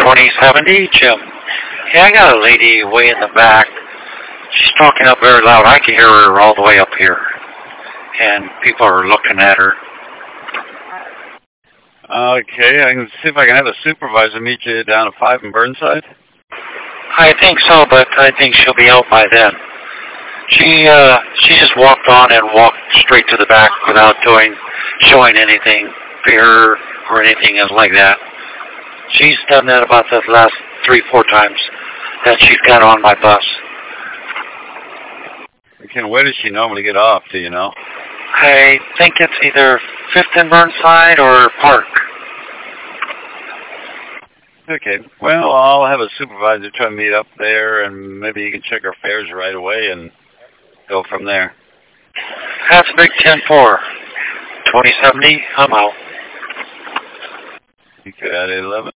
2070, Jim. Yeah, I got a lady way in the back. She's talking up very loud. I can hear her all the way up here. And people are looking at her. Okay, I can see if I can have a supervisor meet you down at 5 in Burnside. I think so, but I think she'll be out by then. She just walked on and walked straight to the back without showing anything, fear or anything like that. She's done that about the last 3-4 times that she's got on my bus. Okay, where does she normally get off, do you know? I think it's either 5th and Burnside or Park. Okay, well, I'll have a supervisor try to meet up there, and maybe you can check our fares right away and go from there. That's Big 10-4. 2070, I'm out. You got 11.